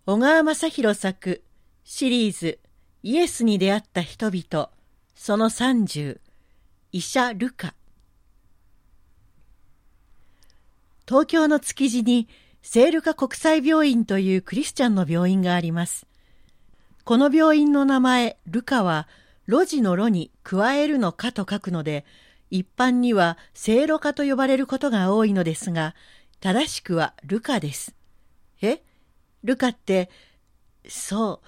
小川雅弘作シリーズイエスに出会った人々その30医者ルカ。東京の築地に聖ルカ国際病院というクリスチャンの病院があります。この病院の名前ルカは路地の路に加えるのかと書くので、一般には聖路加と呼ばれることが多いのですが、正しくはルカです。ルカって、そう、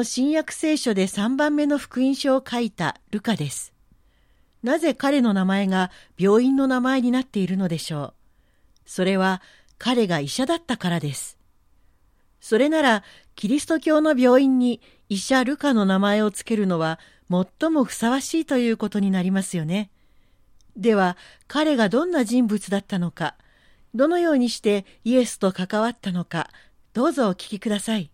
新約聖書で3番目の福音書を書いたルカです。なぜ彼の名前が病院の名前になっているのでしょう。それは彼が医者だったからです。それならキリスト教の病院に医者ルカの名前をつけるのは最もふさわしいということになりますよね。では彼がどんな人物だったのか、どのようにしてイエスと関わったのか、どうぞお聞きください。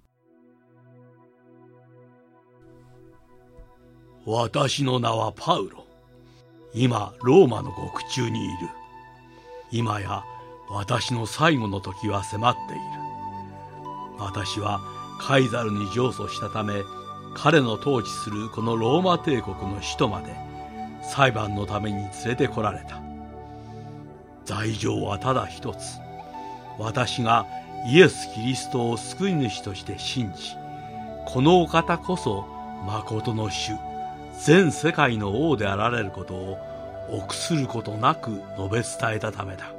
私の名はパウロ。今ローマの獄中にいる。今や私の最後の時は迫っている。私はカイザルに上訴したため、彼の統治するこのローマ帝国の首都まで裁判のために連れてこられた。罪状はただ一つ。私がイエス・キリストを救い主として信じ、このお方こそ誠の主、全世界の王であられることを臆することなく述べ伝えたためだ。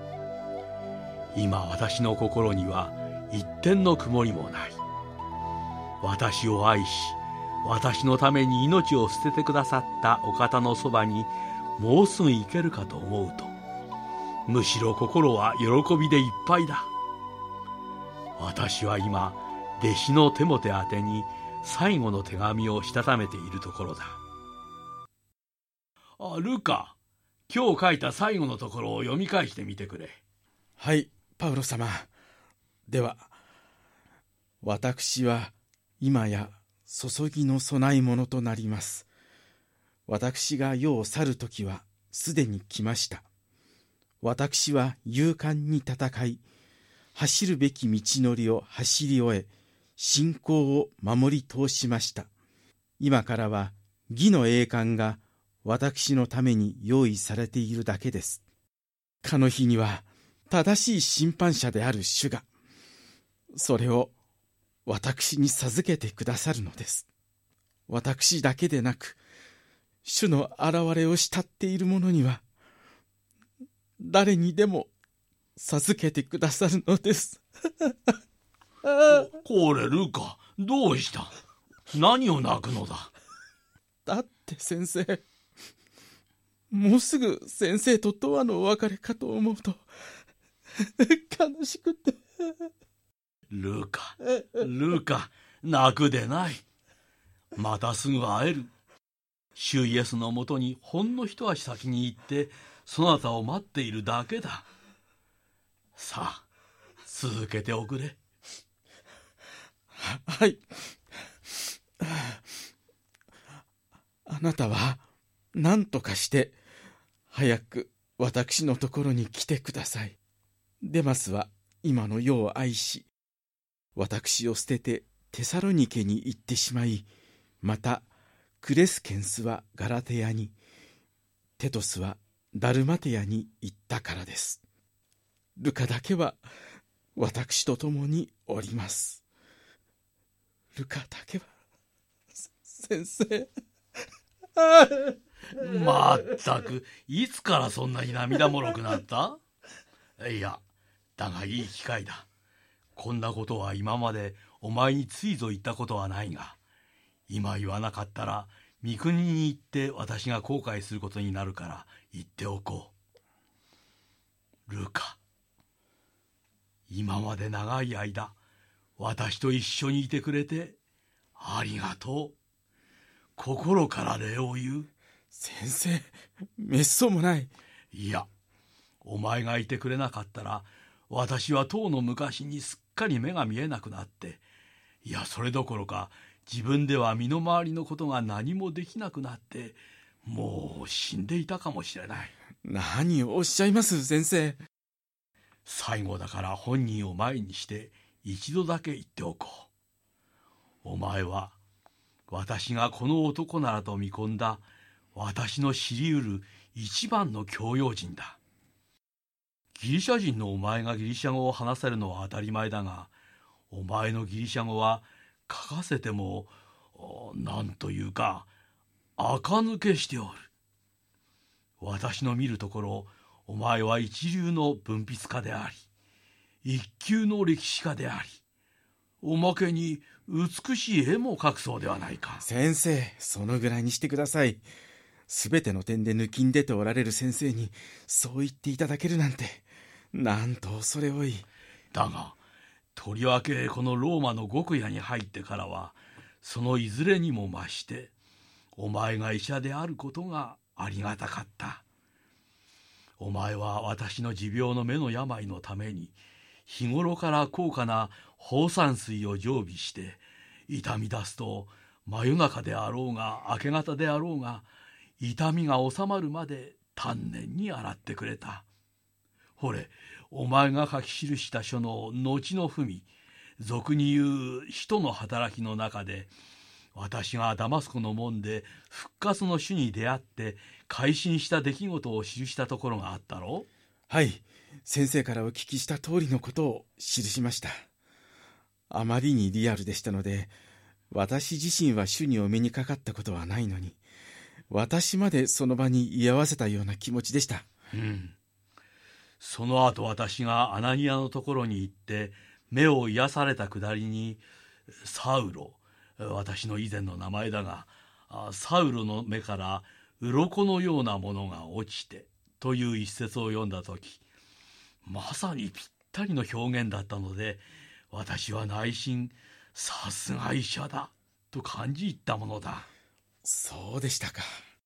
今私の心には一点の曇りもない。私を愛し、私のために命を捨ててくださったお方のそばにもうすぐ行けるかと思うと、むしろ心は喜びでいっぱいだ。私は今、弟子のテモテ宛てに最後の手紙をしたためているところだ。ルカ、今日書いた最後のところを読み返してみてくれ。 はい、パウロ様。では、私は今や注ぎの供え物となります。私が世を去るときはすでに来ました。私は勇敢に戦い、走るべき道のりを走り終え、信仰を守り通しました。今からは義の栄冠が私のために用意されているだけです。かの日には正しい審判者である主が、それを私に授けてくださるのです。私だけでなく、主の現れを慕っている者には、誰にでも授けてくださるのです。 これルカ、どうした？何を泣くのだ？ だって先生、もうすぐ先生と永遠のお別れかと思うと悲しくて。 ルカ、泣くでない。またすぐ会える。主イエスのもとにほんの一足先に行ってそなたを待っているだけだ。さあ、続けておくれ。 はい。あなたは何とかして早く私のところに来てください。デマスは今の世を愛し、私を捨ててテサロニケに行ってしまい、またクレスケンスはガラテヤに、テトスはダルマテヤに行ったからです。ルカだけは私と共におります。ルカだけは、先生。 まったく、いつからそんなに涙もろくなった？いや、だがいい機会だ。こんなことは今までお前についぞ言ったことはないが、今言わなかったら三国に行って私が後悔することになるから言っておこう。ルカ、今まで長い間私と一緒にいてくれてありがとう。心から礼を言う。 先生、めっそうもない。 いや、お前がいてくれなかったら私はとうの昔にすっかり目が見えなくなって、いやそれどころか自分では身の回りのことが何もできなくなって、もう死んでいたかもしれない。 何をおっしゃいます先生。 最後だから本人を前にして一度だけ言っておこう。お前は私がこの男ならと見込んだ私の知り得る一番の教養人だ。ギリシャ人のお前がギリシャ語を話せるのは当たり前だが、お前のギリシャ語は書かせてもなんというか垢抜けしておる。私の見るところ、お前は一流の文筆家であり、一級の歴史家であり、おまけに美しい絵も描くそうではないか。 先生、そのぐらいにしてください。すべての点で抜きん出ておられる先生にそう言っていただけるなんて、なんと恐れ多い。 だがとりわけこのローマの獄屋に入ってからは、そのいずれにも増してお前が医者であることがありがたかった。お前は私の持病の目の病のために日頃から高価な放散水を常備して、痛み出すと真夜中であろうが明け方であろうが痛みが治まるまで丹念に洗ってくれた。ほれ、お前が書き記した書の後の文、俗に言う使徒の働きの中で、私がダマスコの門で復活の主に出会って改心した出来事を記したところがあったろう。 はい、先生からお聞きした通りのことを記しました。あまりにリアルでしたので、私自身は主にお目にかかったことはないのに、私までその場に居合わせたような気持ちでした。 その後私がアナニアのところに行って目を癒されたくだりに、サウロ、私の以前の名前だが、サウロの目から鱗のようなものが落ちてという一節を読んだとき、まさにぴったりの表現だったので、私は内心さすが医者だと感じ入ったものだ。 そうでしたか。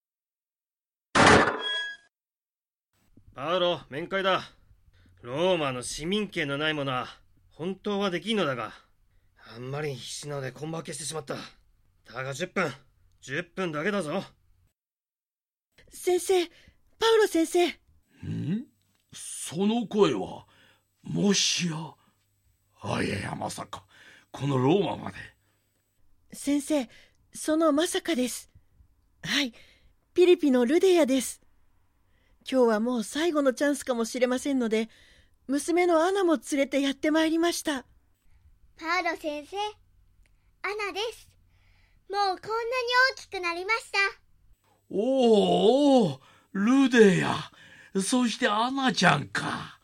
パウロ、面会だ。ローマの市民権のないものは本当はできんのだが、あんまり必死なので根負けしてしまった。だが10分だけだぞ。 先生、パウロ先生。 その声はもしや。いやまさかこのローマまで。 先生、そのまさかです。はい、ピリピのルデヤです。今日はもう最後のチャンスかもしれませんので、娘のアナも連れてやってまいりました。 パウロ先生、アナです。もうこんなに大きくなりました。 おお、ルデヤ、そしてアナちゃんか。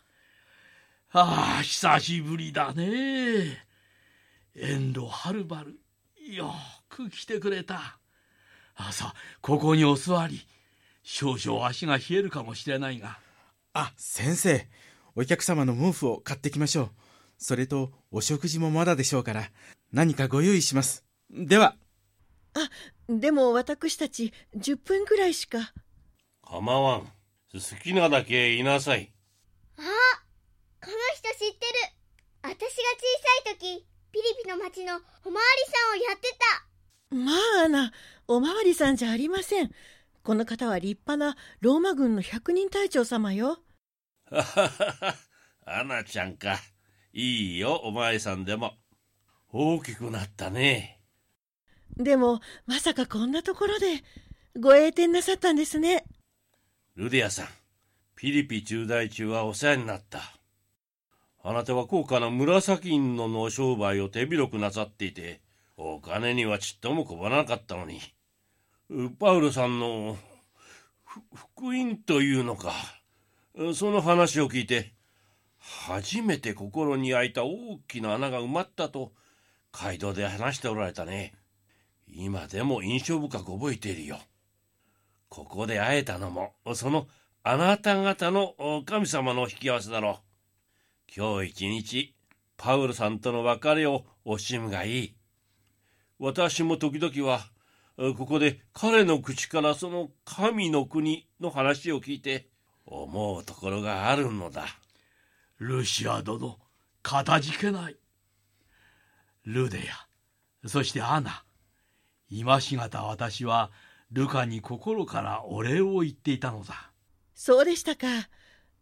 久しぶりだね。遠路はるばるよく来てくれた。さあ、ここにお座り。少々足が冷えるかもしれないが。 先生、お客様の毛布を買ってきましょう。それとお食事もまだでしょうから、何かご用意します。では。 でも私たち10分くらいしか。 構わん。好きなだけいなさい。 この人知ってる。私が小さい時、ピリピの町のおまわりさんをやってた。 まあアナ、おまわりさんじゃありません。この方は立派なローマ軍の100人隊長様よ。 アナちゃんか。いいよ、お前さんでも。大きくなったね。 でもまさかこんなところでご栄転なさったんですね。 ルディアさん、ピリピ駐在中はお世話になった。あなたは高価な紫印の商売を手広くなさっていて、お金にはちっとも困らなかったのに、パウロさんの福音というのか、その話を聞いて初めて心に開いた大きな穴が埋まったと街道で話しておられたね。今でも印象深く覚えているよ。ここで会えたのもそのあなた方の神様の引き合わせだろう。今日一日パウロさんとの別れを惜しむがいい。私も時々はここで彼の口からその神の国の話を聞いて思うところがあるのだ。 ルシア殿、かたじけない。ルデヤ、そしてアナ、今しがた私はルカに心からお礼を言っていたのだ。 そうでしたか。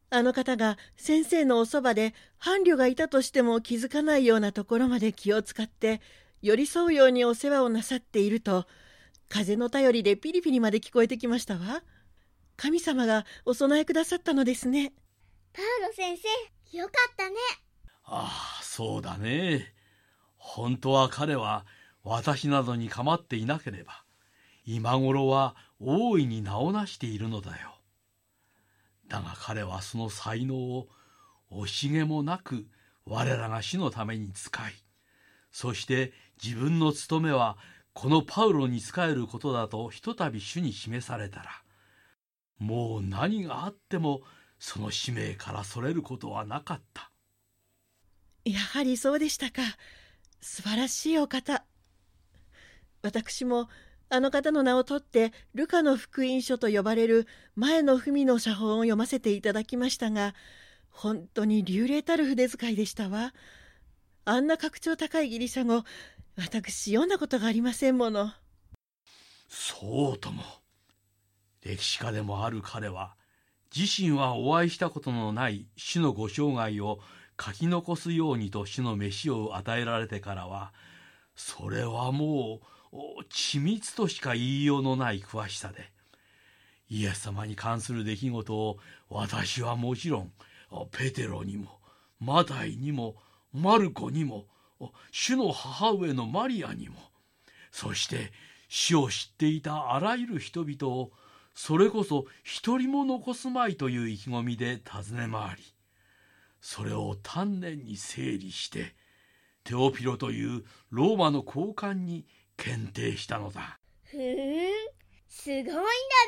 あの方が先生のおそばで伴侶がいたとしても気づかないようなところまで気を使って寄り添うようにお世話をなさっていると、風の便りでピリピリまで聞こえてきましたわ。神様がお供えくださったのですね。 パウロ先生、よかったね。 ああ、そうだね。本当は彼は私などに構っていなければ、今頃は大いに名をなしているのだよ。だが彼はその才能を惜しげもなく我らが主のために使い、そして自分の務めはこのパウロに仕えることだとひとたび主に示されたら、もう何があってもその使命からそれることはなかった。 やはりそうでしたか。素晴らしいお方。私もあの方の名を取ってルカの福音書と呼ばれる前の文の写本を読ませていただきましたが、本当に流麗たる筆遣いでしたわ。あんな格調高いギリシャ語、私読んだことがありませんもの。 そうとも。歴史家でもある彼は、自身はお会いしたことのない主のご生涯を書き残すようにと主の召しを与えられてからは、それはもう緻密としか言いようのない詳しさで、イエス様に関する出来事を私はもちろんペテロにもマタイにもマルコにも主の母上のマリアにも、そして主を知っていたあらゆる人々をそれこそ一人も残すまいという意気込みで尋ね回り、それを丹念に整理してテオピロというローマの高官に検定したのだ。 すごいんだね。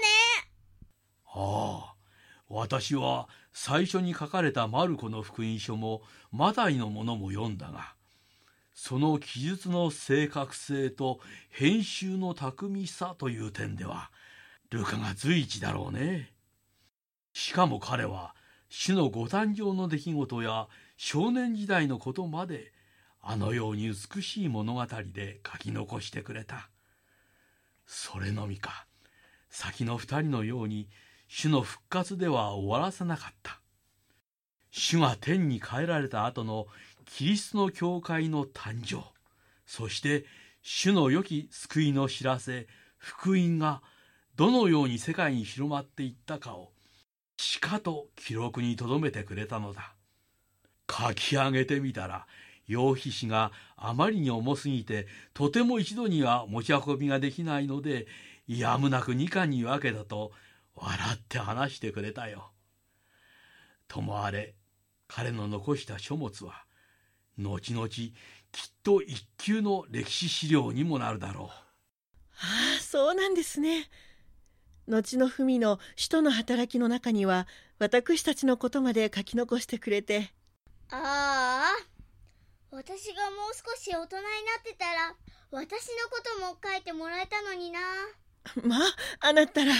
ああ、私は最初に書かれたマルコの福音書もマタイのものも読んだが、その記述の正確性と編集の巧みさという点ではルカが随一だろうね。しかも彼は主のご誕生の出来事や少年時代のことまであのように美しい物語で書き残してくれた。それのみか、先の二人のように主の復活では終わらせなかった。主が天に帰られた後のキリストの教会の誕生、そして主の良き救いの知らせ、福音がどのように世界に広まっていったかをしかと記録に留めてくれたのだ。書き上げてみたら、用筆紙があまりに重すぎてとても一度には持ち運びができないので、やむなく2巻に分けたと笑って話してくれたよ。ともあれ、彼の残した書物は後々きっと一級の歴史資料にもなるだろう。 ああ、そうなんですね。後の文の使徒の働きの中には私たちのことまで書き残してくれて。 ああ、私がもう少し大人になってたら私のことも書いてもらえたのにな。 まあ、あなたら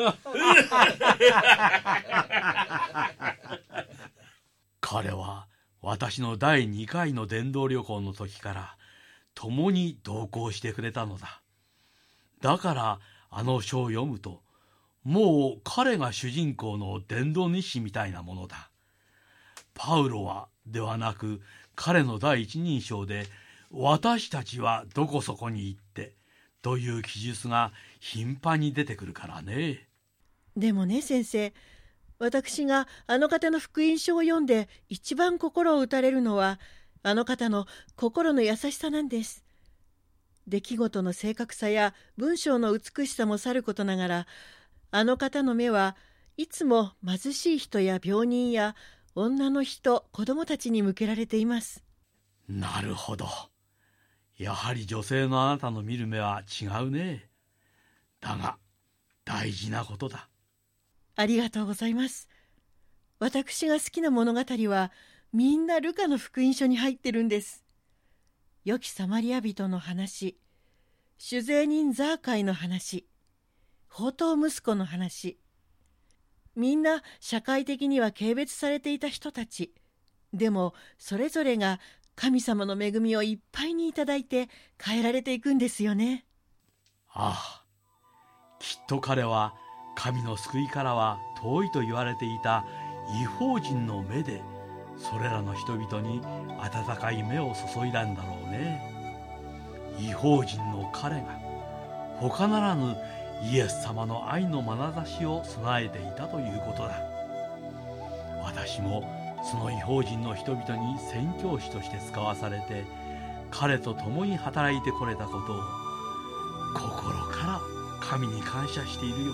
彼は私の第2回の伝道旅行の時から共に同行してくれたのだ。だからあの書を読むと、もう彼が主人公の伝道日誌みたいなものだ。パウロはではなく、彼の第一人称で私たちはどこそこに行ってという記述が頻繁に出てくるからね。 でもね、先生、私があの方の福音書を読んで一番心を打たれるのはあの方の心の優しさなんです。出来事の正確さや文章の美しさもさることながら、あの方の目はいつも貧しい人や病人や女の人、子供たちに向けられています。 なるほど。やはり女性のあなたの見る目は違うね。だが大事なことだ。 ありがとうございます。私が好きな物語はみんなルカの福音書に入ってるんです。良きサマリア人の話、酒税人ザーカイの話、放蕩息子の話。みんな社会的には軽蔑されていた人たち。でもそれぞれが神様の恵みをいっぱいにいただいて変えられていくんですよね。 ああ、きっと彼は神の救いからは遠いと言われていた異邦人の目でそれらの人々に温かい目を注いだんだろうね。異邦人の彼が他ならぬイエス様の愛の眼差しを備えていたということだ。私もその異邦人の人々に宣教師として使わされて、彼と共に働いてこれたことを心から神に感謝しているよ。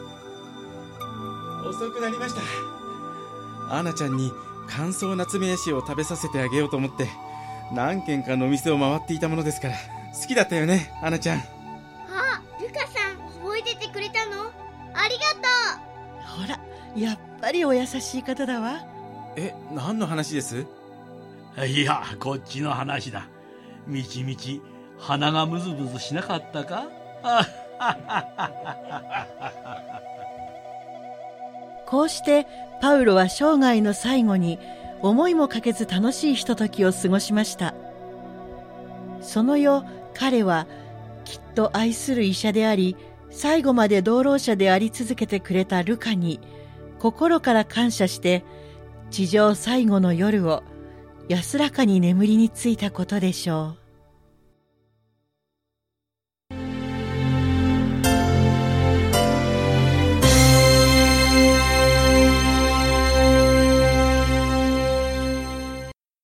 遅くなりました。アナちゃんに乾燥ナツメヤシを食べさせてあげようと思って何軒かのお店を回っていたものですから。好きだったよね、アナちゃん。 あ、ルカさん覚えててくれたの？ありがとう。 ほら、やっぱりお優しい方だわ。 何の話です？ いや、こっちの話だ。みちみち鼻がムズムズしなかったか？ こうしてパウロは生涯の最後に思いもかけず楽しいひとときを過ごしました。その夜、彼はきっと愛する医者であり、最後まで同労者であり続けてくれたルカに心から感謝して、地上最後の夜を安らかに眠りについたことでしょう。